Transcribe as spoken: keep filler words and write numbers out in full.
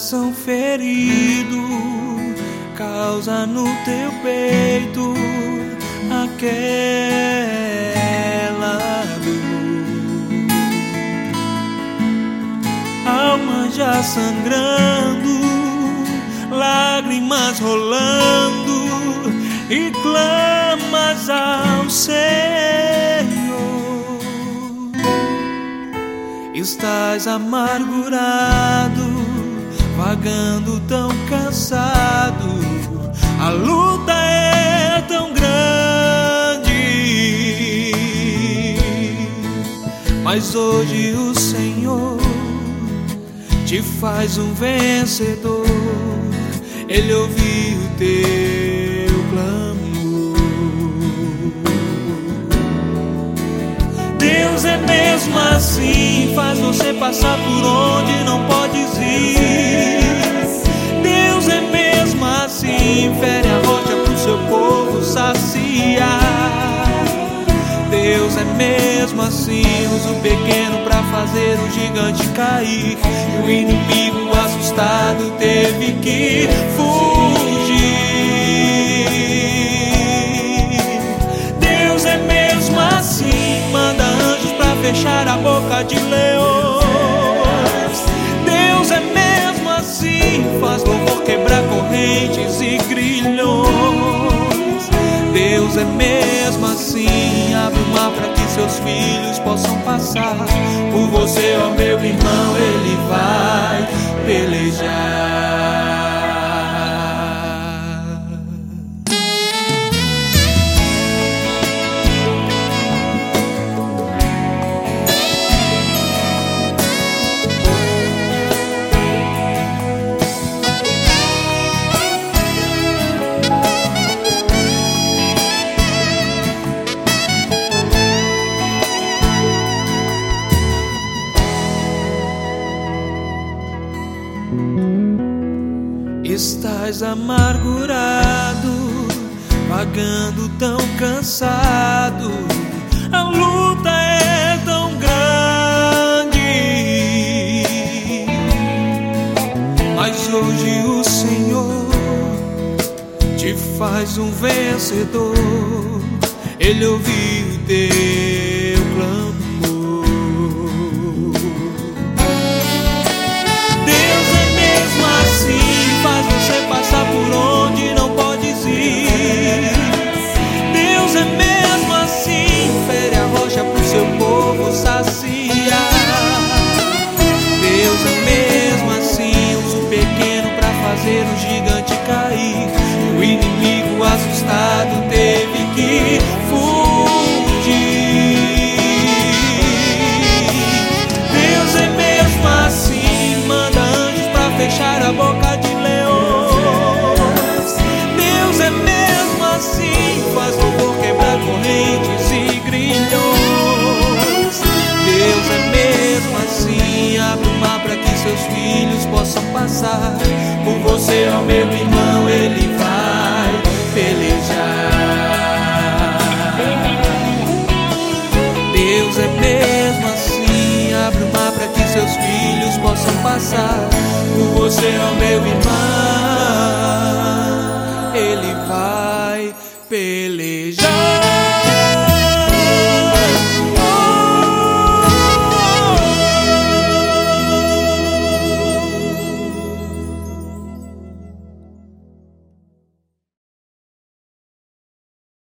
coração ferido causa no teu peito aquela dor. Alma já sangrando, lágrimas rolando, e clamas ao Senhor. Estás amargurado, vagando tão cansado, a luta é tão grande, mas hoje o Senhor te faz um vencedor. Ele ouviu o teu clamor. Deus é mesmo assim, faz você passar por onde não podes ir. Deus é mesmo assim, fere a rocha pro seu povo saciar. Deus é mesmo assim, usa o pequeno pra fazer o gigante cair. E o inimigo assustado teve que fugir. Deus é mesmo assim, manda anjos pra fechar a boca de leões. Deus é mesmo assim, faz louvor quebrar correntes e grilhões. Deus é mesmo assim, abre o mar para que seus filhos possam passar. Por você, ó meu irmão, Ele vai pelejar. Estás amargurado, vagando tão cansado, a luta é tão grande, mas hoje o Senhor te faz um vencedor. Ele ouviu o teu clamor. Deus é mesmo assim, faz você passar por onde não podes ir. Deus é mesmo assim, fere a rocha pro seu povo saciar. Deus é mesmo assim, usa o pequeno pra fazer o gigante cair. O inimigo assustado teve que fugir. Deus é mesmo assim, manda anjos pra fechar a boca de leões. Deus é mesmo assim, faz louvor quebrar correntes e grilhões. Deus é mesmo assim, abre o mar para que seus filhos possam passar. Por você, ó meu irmão, Ele vai pelejar. Deus é mesmo assim, abre o mar para que seus filhos possam passar. Por você, ó meu irmão,